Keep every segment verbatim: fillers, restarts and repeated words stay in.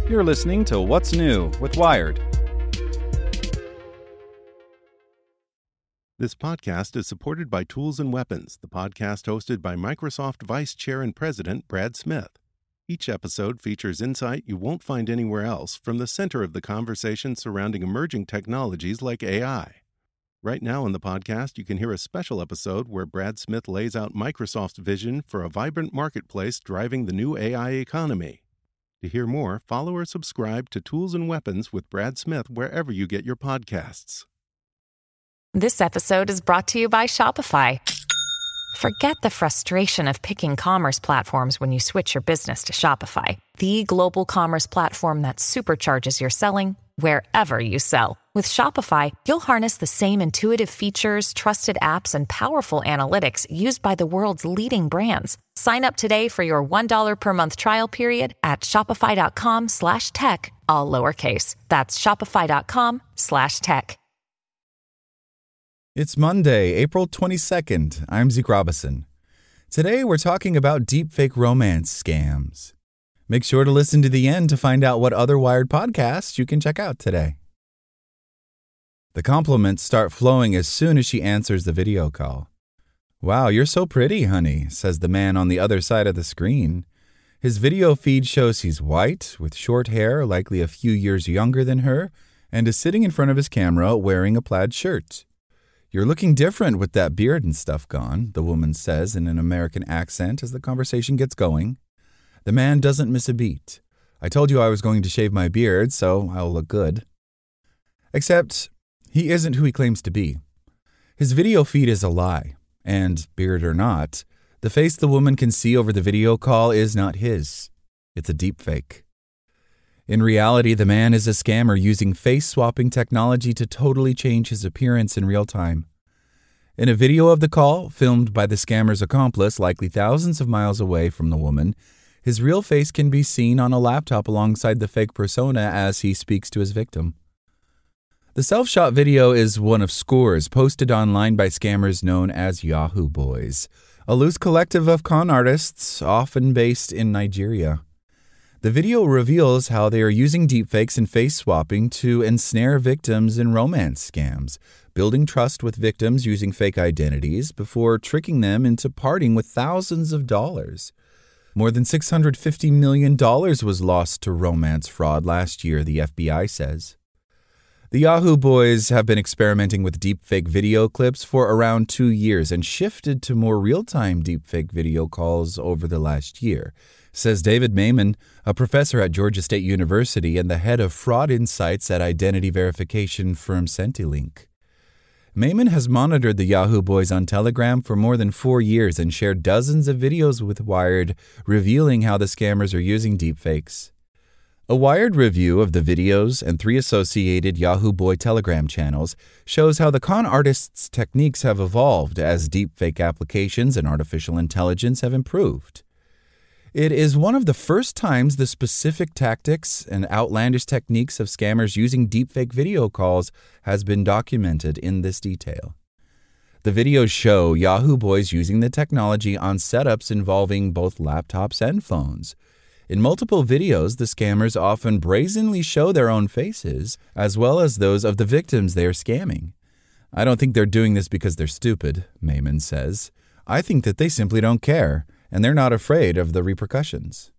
You're listening to What's New with Wired. This podcast is supported by Tools and Weapons, the podcast hosted by Microsoft Vice Chair and President Brad Smith. Each episode features insight you won't find anywhere else from the center of the conversation surrounding emerging technologies like A I. Right now in the podcast, you can hear a special episode where Brad Smith lays out Microsoft's vision for a vibrant marketplace driving the new A I economy. To hear more, follow or subscribe to Tools and Weapons with Brad Smith wherever you get your podcasts. This episode is brought to you by Shopify. Forget the frustration of picking commerce platforms when you switch your business to Shopify, the global commerce platform that supercharges your selling wherever you sell. With Shopify, you'll harness the same intuitive features, trusted apps, and powerful analytics used by the world's leading brands. Sign up today for your one dollar per month trial period at shopify.com slash tech, all lowercase. That's shopify.com slash tech. It's Monday, April twenty-second. I'm Zeke Robison. Today we're talking about deepfake romance scams. Make sure to listen to the end to find out what other Wired podcasts you can check out today. The compliments start flowing as soon as she answers the video call. "Wow, you're so pretty, honey," says the man on the other side of the screen. His video feed shows he's white, with short hair, likely a few years younger than her, and is sitting in front of his camera wearing a plaid shirt. "You're looking different with that beard and stuff gone," the woman says in an American accent as the conversation gets going. The man doesn't miss a beat. "I told you I was going to shave my beard, so I'll look good." Except he isn't who he claims to be. His video feed is a lie, and, beard or not, the face the woman can see over the video call is not his. It's a deepfake. In reality, the man is a scammer using face-swapping technology to totally change his appearance in real time. In a video of the call, filmed by the scammer's accomplice likely thousands of miles away from the woman, his real face can be seen on a laptop alongside the fake persona as he speaks to his victim. The self-shot video is one of scores posted online by scammers known as Yahoo Boys, a loose collective of con artists often based in Nigeria. The video reveals how they are using deepfakes and face swapping to ensnare victims in romance scams, building trust with victims using fake identities before tricking them into parting with thousands of dollars. More than six hundred fifty million dollars was lost to romance fraud last year, the F B I says. The Yahoo Boys have been experimenting with deepfake video clips for around two years and shifted to more real-time deepfake video calls over the last year, says David Mayman, a professor at Georgia State University and the head of fraud insights at identity verification firm Centilink. Mayman has monitored the Yahoo Boys on Telegram for more than four years and shared dozens of videos with Wired, revealing how the scammers are using deepfakes. A Wired review of the videos and three associated Yahoo Boy Telegram channels shows how the con artists' techniques have evolved as deepfake applications and artificial intelligence have improved. It is one of the first times the specific tactics and outlandish techniques of scammers using deepfake video calls has been documented in this detail. The videos show Yahoo Boys using the technology on setups involving both laptops and phones. In multiple videos, the scammers often brazenly show their own faces, as well as those of the victims they are scamming. "I don't think they're doing this because they're stupid," Mayman says. "I think that they simply don't care, and they're not afraid of the repercussions."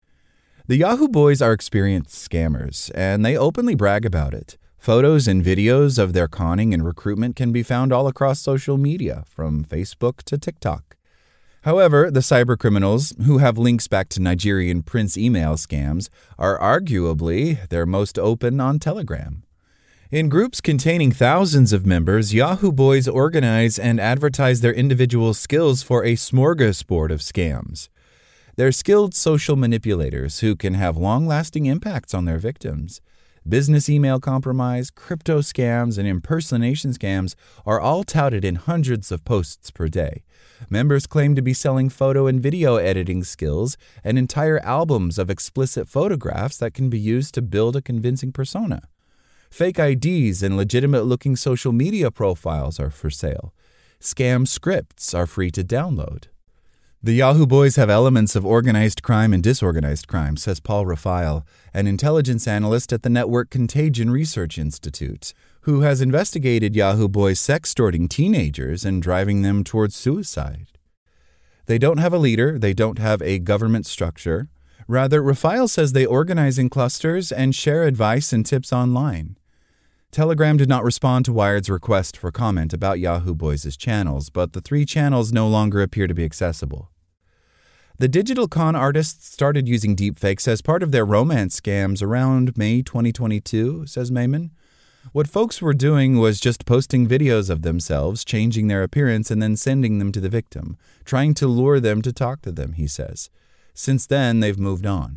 The Yahoo Boys are experienced scammers, and they openly brag about it. Photos and videos of their conning and recruitment can be found all across social media, from Facebook to TikTok. However, the cybercriminals, who have links back to Nigerian Prince email scams, are arguably their most open on Telegram. In groups containing thousands of members, Yahoo Boys organize and advertise their individual skills for a smorgasbord of scams. They're skilled social manipulators who can have long-lasting impacts on their victims. Business email compromise, crypto scams, and impersonation scams are all touted in hundreds of posts per day. Members claim to be selling photo and video editing skills and entire albums of explicit photographs that can be used to build a convincing persona. Fake I Ds and legitimate-looking social media profiles are for sale. Scam scripts are free to download. The Yahoo Boys have elements of organized crime and disorganized crime, says Paul Raphael, an intelligence analyst at the Network Contagion Research Institute, who has investigated Yahoo Boys sextorting teenagers and driving them towards suicide. They don't have a leader, they don't have a government structure. Rather, Raphael says they organize in clusters and share advice and tips online. Telegram did not respond to Wired's request for comment about Yahoo Boys' channels, but the three channels no longer appear to be accessible. The digital con artists started using deepfakes as part of their romance scams around May twenty twenty-two, says Mayman. What folks were doing was just posting videos of themselves, changing their appearance, and then sending them to the victim, trying to lure them to talk to them, he says. Since then, they've moved on.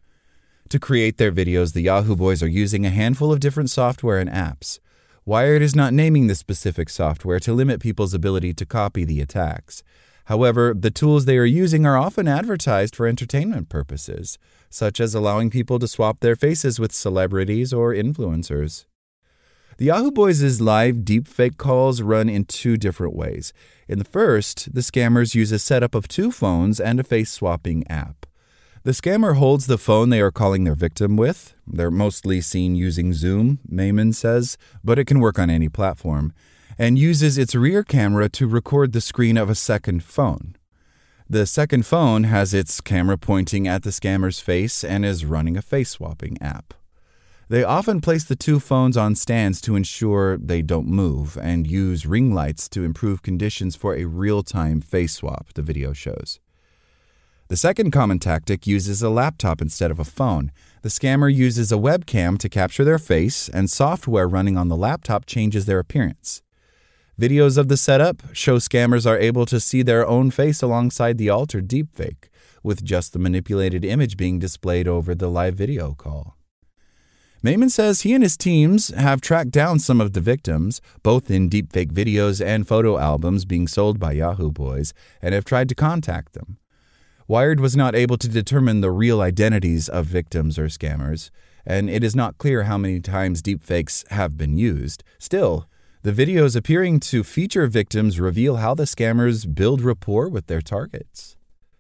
To create their videos, the Yahoo Boys are using a handful of different software and apps. Wired is not naming the specific software to limit people's ability to copy the attacks. However, the tools they are using are often advertised for entertainment purposes, such as allowing people to swap their faces with celebrities or influencers. The Yahoo Boys' live deepfake calls run in two different ways. In the first, the scammers use a setup of two phones and a face-swapping app. The scammer holds the phone they are calling their victim with. They're mostly seen using Zoom, Mayman says, but it can work on any platform, and uses its rear camera to record the screen of a second phone. The second phone has its camera pointing at the scammer's face and is running a face-swapping app. They often place the two phones on stands to ensure they don't move and use ring lights to improve conditions for a real-time face swap, the video shows. The second common tactic uses a laptop instead of a phone. The scammer uses a webcam to capture their face, and software running on the laptop changes their appearance. Videos of the setup show scammers are able to see their own face alongside the altered deepfake, with just the manipulated image being displayed over the live video call. Mayman says he and his teams have tracked down some of the victims, both in deepfake videos and photo albums being sold by Yahoo Boys, and have tried to contact them. Wired was not able to determine the real identities of victims or scammers, and it is not clear how many times deepfakes have been used. Still, the videos appearing to feature victims reveal how the scammers build rapport with their targets.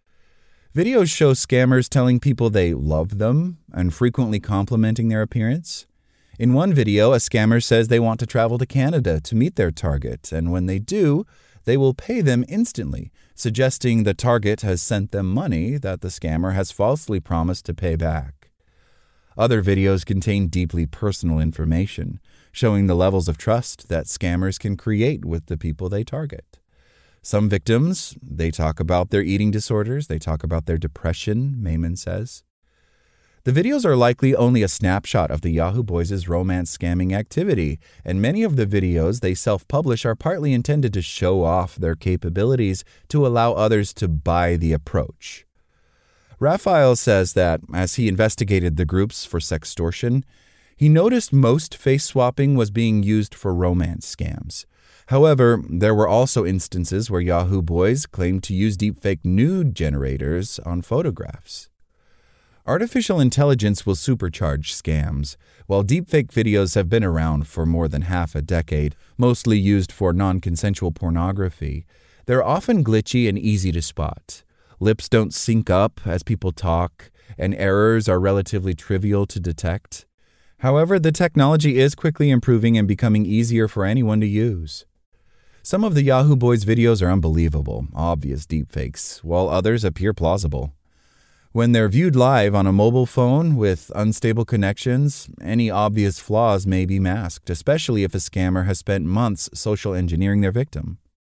Videos show scammers telling people they love them and frequently complimenting their appearance. In one video, a scammer says they want to travel to Canada to meet their target, and when they do, they will pay them instantly, suggesting the target has sent them money that the scammer has falsely promised to pay back. Other videos contain deeply personal information, showing the levels of trust that scammers can create with the people they target. Some victims, they talk about their eating disorders, they talk about their depression, Mayman says. The videos are likely only a snapshot of the Yahoo Boys' romance scamming activity, and many of the videos they self-publish are partly intended to show off their capabilities to allow others to buy the approach. Raphael says that, as he investigated the groups for sextortion, he noticed most face swapping was being used for romance scams. However, there were also instances where Yahoo Boys claimed to use deepfake nude generators on photographs. Artificial intelligence will supercharge scams. While deepfake videos have been around for more than half a decade, mostly used for non-consensual pornography, they're often glitchy and easy to spot. Lips don't sync up as people talk, and errors are relatively trivial to detect. However, the technology is quickly improving and becoming easier for anyone to use. Some of the Yahoo Boys videos are unbelievable, obvious deepfakes, while others appear plausible. When they're viewed live on a mobile phone with unstable connections, any obvious flaws may be masked, especially if a scammer has spent months social engineering their victim.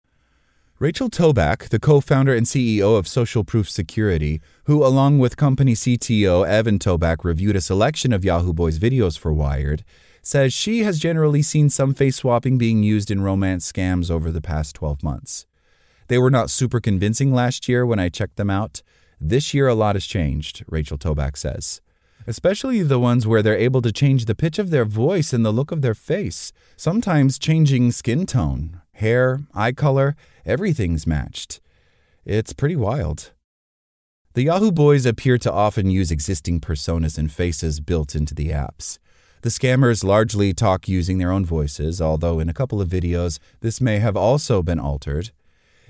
Rachel Toback, the co-founder and C E O of Social Proof Security, who along with company C T O Evan Toback reviewed a selection of Yahoo Boys videos for Wired, says she has generally seen some face swapping being used in romance scams over the past twelve months. They were not super convincing last year when I checked them out. This year a lot has changed, Rachel Toback says. Especially the ones where they're able to change the pitch of their voice and the look of their face, sometimes changing skin tone, hair, eye color, everything's matched. It's pretty wild. The Yahoo Boys appear to often use existing personas and faces built into the apps. The scammers largely talk using their own voices, although in a couple of videos this may have also been altered.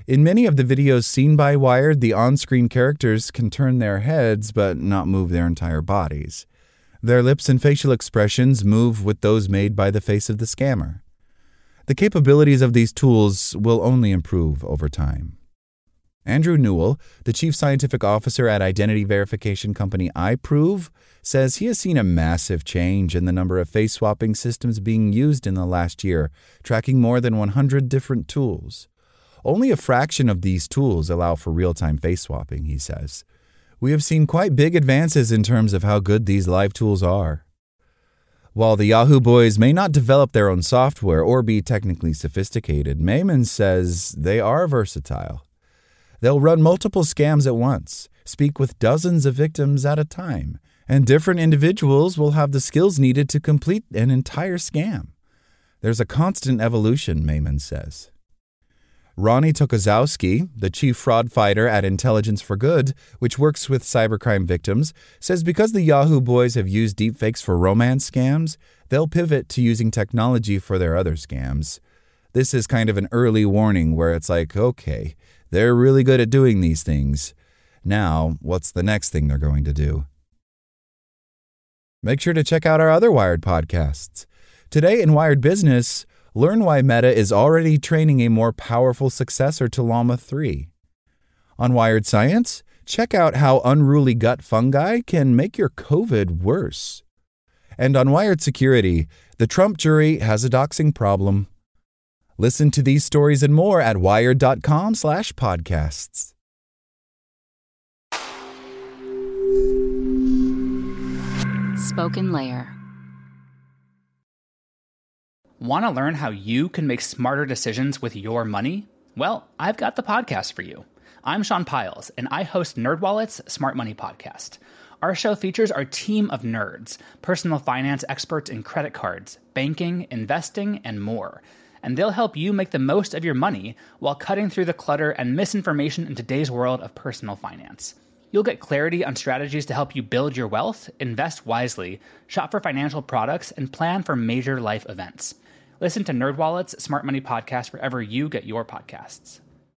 In many of the videos seen by Wired, the on-screen characters can turn their heads but not move their entire bodies. Their lips and facial expressions move with those made by the face of the scammer. The capabilities of these tools will only improve over time. Andrew Newell, the chief scientific officer at identity verification company iProve, says he has seen a massive change in the number of face swapping systems being used in the last year, tracking more than one hundred different tools. Only a fraction of these tools allow for real-time face swapping, he says. We have seen quite big advances in terms of how good these live tools are. While the Yahoo Boys may not develop their own software or be technically sophisticated, Mayman says they are versatile. They'll run multiple scams at once, speak with dozens of victims at a time, and different individuals will have the skills needed to complete an entire scam. There's a constant evolution, Mayman says. Ronnie Tokozowski, the chief fraud fighter at Intelligence for Good, which works with cybercrime victims, says because the Yahoo Boys have used deepfakes for romance scams, they'll pivot to using technology for their other scams. This is kind of an early warning where it's like, okay, they're really good at doing these things. Now, what's the next thing they're going to do? Make sure to check out our other Wired podcasts. Today in Wired Business, learn why Meta is already training a more powerful successor to Llama three. On Wired Science, check out how unruly gut fungi can make your COVID worse. And on Wired Security, the Trump jury has a doxing problem. Listen to these stories and more at wired.com slash podcasts. Spoken Layer. Want to learn how you can make smarter decisions with your money? Well, I've got the podcast for you. I'm Sean Piles, and I host NerdWallet's Smart Money Podcast. Our show features our team of nerds, personal finance experts in credit cards, banking, investing, and more. And they'll help you make the most of your money while cutting through the clutter and misinformation in today's world of personal finance. You'll get clarity on strategies to help you build your wealth, invest wisely, shop for financial products, and plan for major life events. Listen to NerdWallet's Smart Money Podcast wherever you get your podcasts.